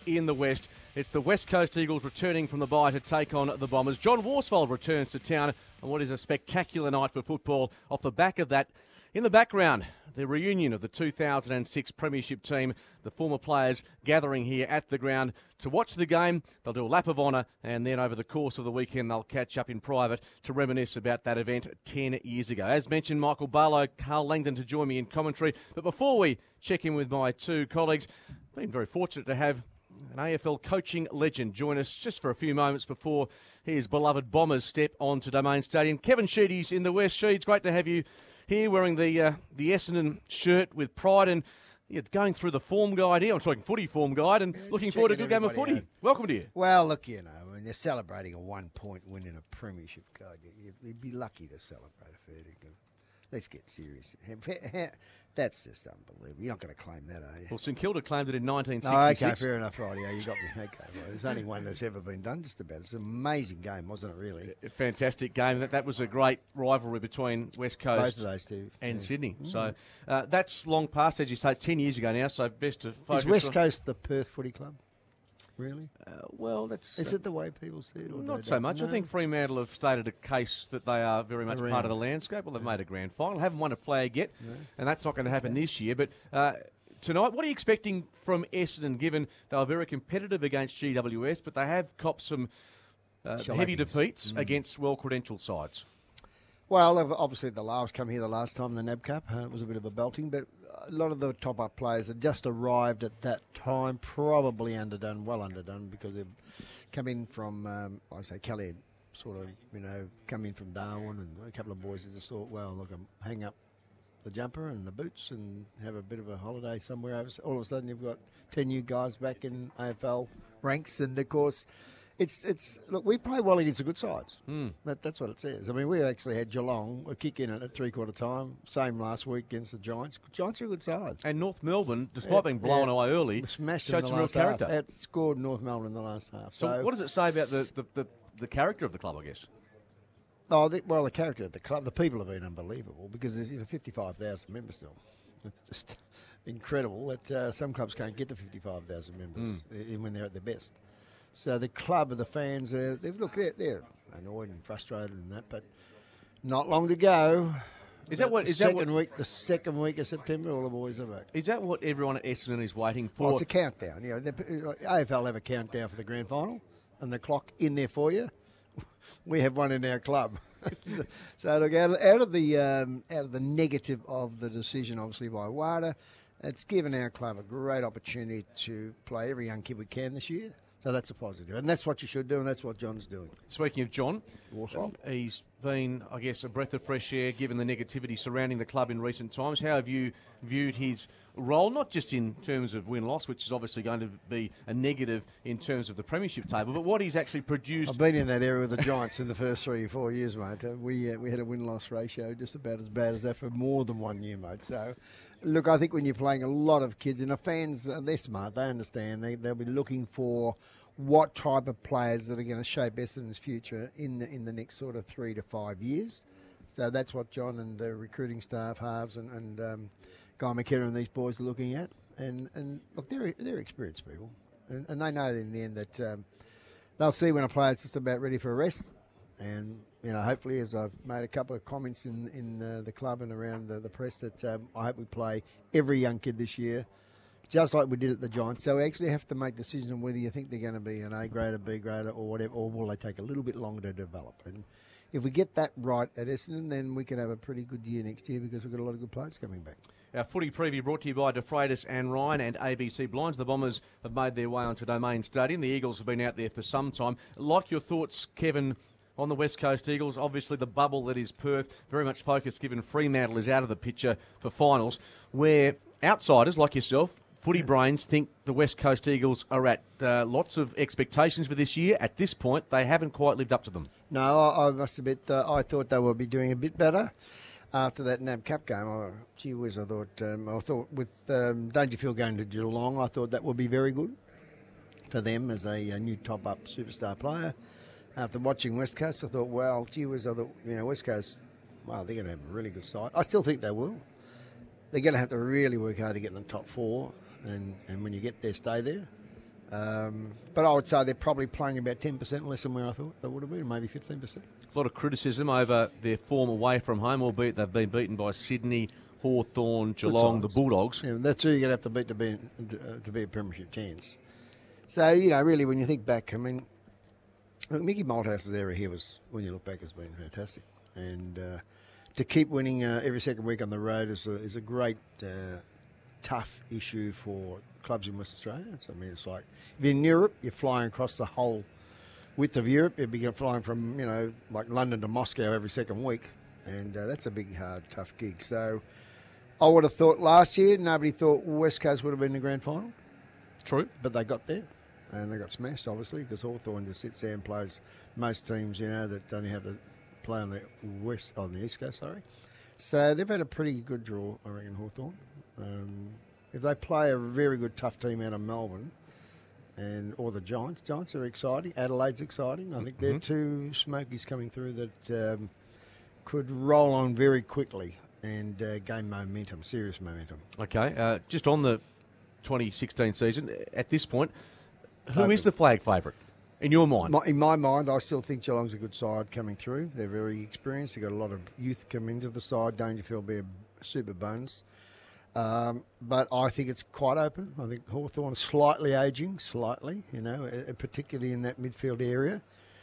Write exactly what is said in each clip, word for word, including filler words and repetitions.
in the West. It's the West Coast Eagles returning from the bye to take on the Bombers. John Worsfold returns to town on what is a spectacular night for football. Off the back of that, in the background, the reunion of the two thousand six Premiership team, the former players gathering here at the ground to watch the game. They'll do a lap of honour, and then over the course of the weekend they'll catch up in private to reminisce about that event ten years ago. As mentioned, Michael Barlow, Carl Langdon to join me in commentary. But before we check in with my two colleagues, I've been very fortunate to have an A F L coaching legend join us just for a few moments before his beloved Bombers step onto Domain Stadium. Kevin Sheedy's in the West. Sheeds, great to have you here wearing the uh, the Essendon shirt with pride and yeah, going through the form guide here. I'm talking footy form guide and Yeah, looking forward to a good game of footy. out. Welcome to you. Well, look, you know, when they're celebrating a one-point win in a premiership, God, you- you'd be lucky to celebrate a fair dinkum. Let's get serious. That's just unbelievable. You're not going to claim that, are you? Well, St Kilda claimed it in nineteen No, okay, sixty-six. fair enough, right? Yeah, you got me. Okay, well, there's only one that's ever been done, just about. It's an amazing game, wasn't it, really? A fantastic game. That that was a great rivalry between West Coast Both of those two. and yeah. Sydney. So uh, that's long past, as you say, ten years ago now, so best to focus Is West on... Coast the Perth Footy Club? Really? Uh, well, that's... Is uh, it the way people see it? Or Not they so don't much. I know? think Fremantle have stated a case that they are very much part Around. of the landscape. Well, they've made a grand final, haven't won a flag yet, and that's not going to happen this year. But uh, tonight, what are you expecting from Essendon, given they were very competitive against G W S, but they have copped some uh, heavy Shellacings. defeats Mm. against well-credentialed sides? Well, ob- obviously the last come here the last time, the N A B Cup. Uh, it was a bit of a belting, but a lot of the top-up players had just arrived at that time, probably underdone, well underdone, because they've come in from, um, I say, Kelly had sort of, you know, come in from Darwin, and a couple of boys had just thought, well, look, I'm hang up the jumper and the boots and have a bit of a holiday somewhere. All of a sudden, you've got ten new guys back in A F L ranks, and of course, It's it's look. We play well against the good sides. Mm. That, that's what it says. I mean, we actually had Geelong a kick in it at three quarter time. Same last week against the Giants. Giants are a good side. And North Melbourne, despite Yeah, being blown yeah. away early, We smashed showed them in the some real last half. character. It scored North Melbourne in the last half. So, So, what does it say about the, the, the, the character of the club, I guess? oh, the, well, the character of the club, the people have been unbelievable because there's you know, fifty-five thousand members still. It's just incredible that uh, some clubs can't get to fifty-five thousand members Hmm. uh, when they're at their best. So the club of the fans, uh, they've look, they're, they're annoyed and frustrated and that, but not long to go. Is that what- The is that second what- week? The second week of September, all the boys are back. Is that what everyone at Essendon is waiting for? Well, it's a countdown. You know, the- A F L have a countdown for the grand final, and the clock in there for you. We have one in our club. so, so look, out, out of the um, out of the negative of the decision, obviously by WADA, it's given our club a great opportunity to play every young kid we can this year. So that's a positive, and that's what you should do, and that's what John's doing. Speaking of John, Worsfold. he's been, I guess, a breath of fresh air given the negativity surrounding the club in recent times. How have you viewed his role, not just in terms of win-loss, which is obviously going to be a negative in terms of the premiership table, but what he's actually produced? I've been in that area with the Giants in the first three or four years, mate. Uh, we uh, we had a win-loss ratio just about as bad as that for more than one year, mate. So, look, I think when you're playing a lot of kids, and the fans, uh, they're smart, they understand. They, they'll be looking for what type of players that are going to shape Essendon's future in the, in the next sort of three to five years. So that's what John and the recruiting staff, Halves and, and um, Guy McKenna and these boys are looking at. And, and look, they're, they're experienced people. And, and they know in the end that um, they'll see when a player's just about ready for a rest. And, you know, hopefully, as I've made a couple of comments in, in uh, the club and around the, the press, that um, I hope we play every young kid this year, just like we did at the Giants. So we actually have to make decisions on whether you think they're going to be an A grader, B grader, or whatever, or will they take a little bit longer to develop. And if we get that right at Essendon, then we can have a pretty good year next year because we've got a lot of good players coming back. Our footy preview brought to you by DeFreitas and Ryan and A B C Blinds. The Bombers have made their way onto Domain Stadium. The Eagles have been out there for some time. Like your thoughts, Kevin, on the West Coast Eagles, obviously the bubble that is Perth, very much focused given Fremantle is out of the picture for finals, where outsiders like yourself, footy brains, think the West Coast Eagles are at uh, lots of expectations for this year. At this point, they haven't quite lived up to them. No, I, I must admit, uh, I thought they would be doing a bit better after that N A B Cup game. Oh, gee whiz, I thought, um, I thought with um, Dangerfield going to Geelong, I thought that would be very good for them as a, a new top-up superstar player. After watching West Coast, I thought, well, gee whiz, I thought, you know, West Coast, well, they're going to have a really good side. I still think they will. They're going to have to really work hard to get in the top four, and, and when you get there, stay there. Um, but I would say they're probably playing about ten percent less than where I thought they would have been, maybe fifteen percent. A lot of criticism over their form away from home, albeit they've been beaten by Sydney, Hawthorn, Geelong, the Bulldogs. Yeah, that's who you're going to have to beat to be, uh, to be a premiership chance. So, you know, really, when you think back, I mean, Mickey Malthouse's era here was, when you look back, has been fantastic. And uh, to keep winning uh, every second week on the road is a, is a great, uh, tough issue for clubs in Western Australia. So, I mean, it's like, if you're in Europe, you're flying across the whole width of Europe. You'd be flying from, you know, like London to Moscow every second week. And uh, that's a big, hard, tough gig. So I would have thought last year, nobody thought West Coast would have been in the grand final. True. But they got there. And they got smashed, obviously, because Hawthorn just sits there and plays most teams, you know, that don't have to play on the west, on the east coast, sorry. So they've had a pretty good draw, I reckon, Hawthorn. Um, if they play a very good, tough team out of Melbourne, and or the Giants, Giants are exciting. Adelaide's exciting. I think Mm-hmm. they're two smokies coming through that um, could roll on very quickly and uh, gain momentum, serious momentum. Okay, uh, just on the twenty sixteen season, at this point, who Open. is the flag favourite in your mind? My, in my mind, I still think Geelong's a good side coming through. They're very experienced. They've got a lot of youth come into the side. Dangerfield will be a super bonus. Um, but I think it's quite open. I think Hawthorn is slightly ageing, slightly, you know, uh, particularly in that midfield area.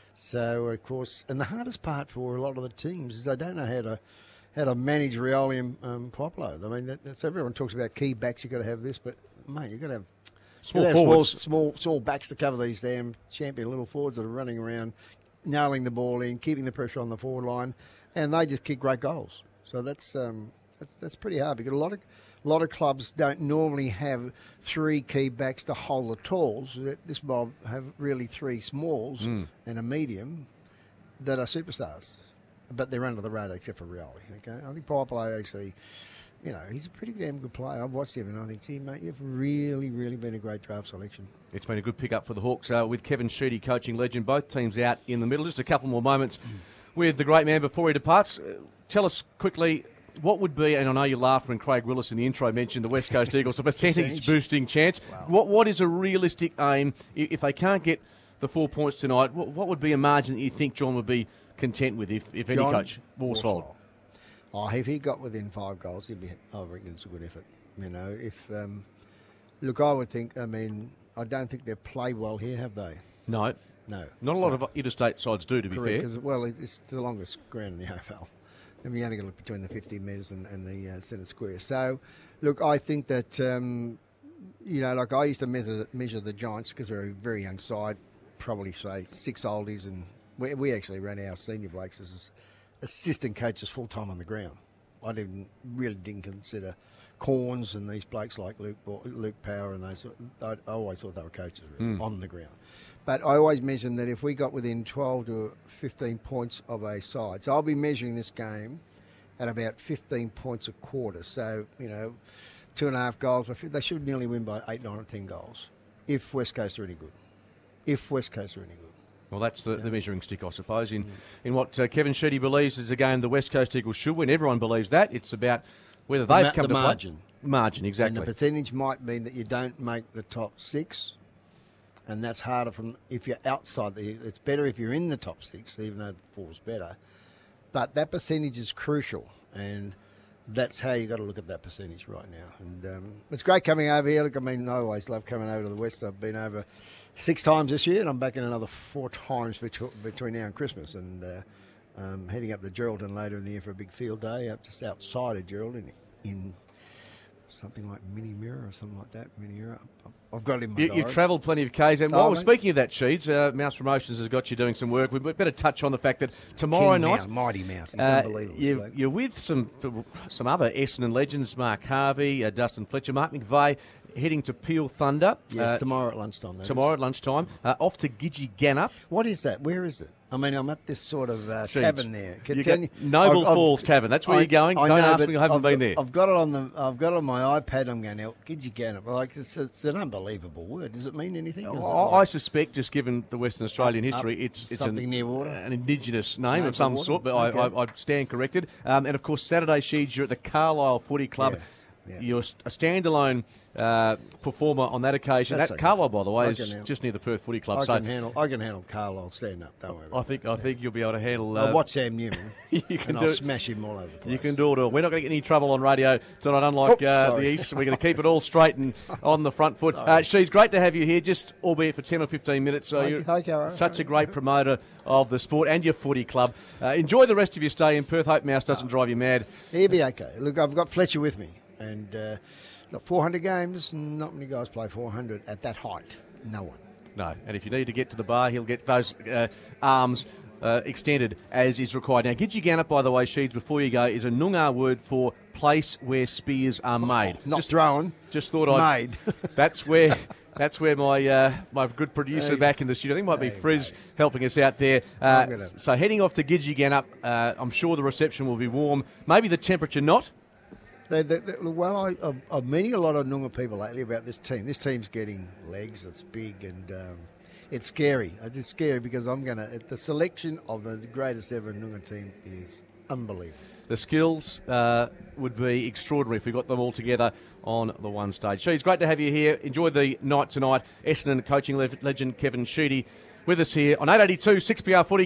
So, of course, and the hardest part for a lot of the teams is they don't know how to how to manage Rioli and um, Poplo. I mean, that, that's, everyone talks about key backs. You've got to have this, but, mate, you've got to have Small Small, forwards. small, small backs to cover these damn champion little forwards that are running around, nailing the ball in, keeping the pressure on the forward line, and they just kick great goals. So that's um, that's that's pretty hard because a lot of a lot of clubs don't normally have three key backs to hold the talls. This mob have really three smalls Mm. and a medium that are superstars, but they're under the radar except for Rioli. Okay, I think Popeye actually. You know, he's a pretty damn good player. I've watched him and I think, gee, mate, you've really, really been a great draft selection. It's been a good pick-up for the Hawks uh, with Kevin Sheedy, coaching legend. Both teams out in the middle. Just a couple more moments with the great man before he departs. Uh, tell us quickly, what would be, and I know you laughed when Craig Willis in the intro mentioned the West Coast Eagles, a percentage-boosting chance. Wow. What What is a realistic aim? I- If they can't get the four points tonight, what, what would be a margin that you think John would be content with, if, if any John coach? Worsfold. Worsfold. Oh, if he got within five goals, he'd be. I reckon it's a good effort. You know, if um, look, I would think. I mean, I don't think they've played well here, have they? No. No. Not a So- lot of interstate sides do, to be Correct, fair. 'cause, well, it's the longest ground in the A F L. And we only got to look between the fifty metres and, and the uh, centre square. So, look, I think that, um, you know, like I used to measure, measure the Giants because they're a very young side, probably say six oldies, and we, we actually ran our senior blokes as assistant coaches full time on the ground. I didn't really didn't consider Corns and these blokes like Luke Luke Power and those. I, I always thought they were coaches really, Mm. on the ground. But I always mentioned that if we got within twelve to fifteen points of a side, so I'll be measuring this game at about fifteen points a quarter. So, you know, two and a half goals. They should nearly win by eight, nine, or ten goals if West Coast are any good. If West Coast are any good. Well, that's the, the measuring stick, I suppose, in, in what uh, Kevin Sheedy believes is a game the West Coast Eagles should win. Everyone believes that. It's about whether they've ma- come the to margin. play. Margin, And exactly. the percentage might mean that you don't make the top six, and that's harder from if you're outside. The, it's better if you're in the top six, even though the four's better. But that percentage is crucial, and that's how you got to look at that percentage right now. And um, it's great coming over here. Look, I mean, I always love coming over to the West. I've been over six times this year, and I'm back in another four times between, between now and Christmas. And uh, um, heading up to Geraldton later in the year for a big field day, up just outside of Geraldton in something like Mini Mirror or something like that. Mini Mirror. I've got it in my You, diary. you've travelled plenty of Ks. And Oh, while we're mate. speaking of that, Sheeds, uh, Mouse Promotions has got you doing some work. We better touch on the fact that tomorrow King night, Mouse, Mighty Mouse. He's uh, unbelievable. you, bloke. you're with some some other Essendon legends, Mark Harvey, uh, Dustin Fletcher, Mark McVeigh, heading to Peel Thunder. Yes, uh, tomorrow at lunchtime. that tomorrow is. at lunchtime. Uh, off to Gidgee Gannup. What is that? Where is it? I mean, I'm at this sort of uh, Sheeds. tavern there. Can You tell got you- Noble I've- I've- Falls Tavern. That's where I- you're going. I Don't know, ask but me. I haven't I've been got- there. I've got it on the. I've got it on my iPad. I'm going out. Gidgee Gannup. Like it's, it's an unbelievable word. Does it mean anything? Is it I, I like suspect, just given the Western Australian Up- history, up it's it's something an, near water? an indigenous name Name of for some water? sort, but I, Okay. I, I stand corrected. Um, and of course, Saturday, Sheeds, you're at the Carlisle Footy Club. Yeah. Yeah. You're a standalone uh, performer on that occasion. That's that okay. Carlisle, by the way, I is can handle- just near the Perth Footy Club. I so can handle. I can handle Carlisle stand up. Don't worry. About I think I that. think you'll be able to handle. I'll Uh, watch Sam Newman. you can and do I'll it. smash him all over the place. You can do it all. We're not going to get any trouble on radio tonight, unlike Oh, uh, sorry. the East. We're going to keep it all straight and on the front foot. Uh, she's great to have you here, just albeit for ten or fifteen minutes. So Hi- you're hi, Cara. such a great promoter of the sport and your footy club. Uh, enjoy the rest of your stay in Perth. Hope Mouse doesn't drive you mad. He'll be okay. Look, I've got Fletcher with me, and uh, look, four hundred games. Not many guys play four hundred at that height. No one. No, and if you need to get to the bar, he'll get those uh, arms uh, extended as is required. Now, Gidgegannup, by the way, Sheeds, before you go, is a Noongar word for place where spears are made. Not just, throwing. Just thought I'd... Made. That's where... That's where my uh, my good producer Hey, back in the studio, I think it might be hey, Frizz mate. helping us out there. Uh, gonna- so heading off to Gidgegannup, uh, I'm sure the reception will be warm. Maybe the temperature not. They, they, they, well, I, I'm, I'm meeting a lot of Noongar people lately about this team. This team's getting legs. It's big and um, it's scary. It's scary because I'm going to... The selection of the greatest ever Noongar team is unbelievable. The skills uh, would be extraordinary if we got them all together on the one stage. Sheeds, great to have you here. Enjoy the night tonight. Essendon coaching le- legend Kevin Sheedy with us here on eight eighty-two six P R Footy.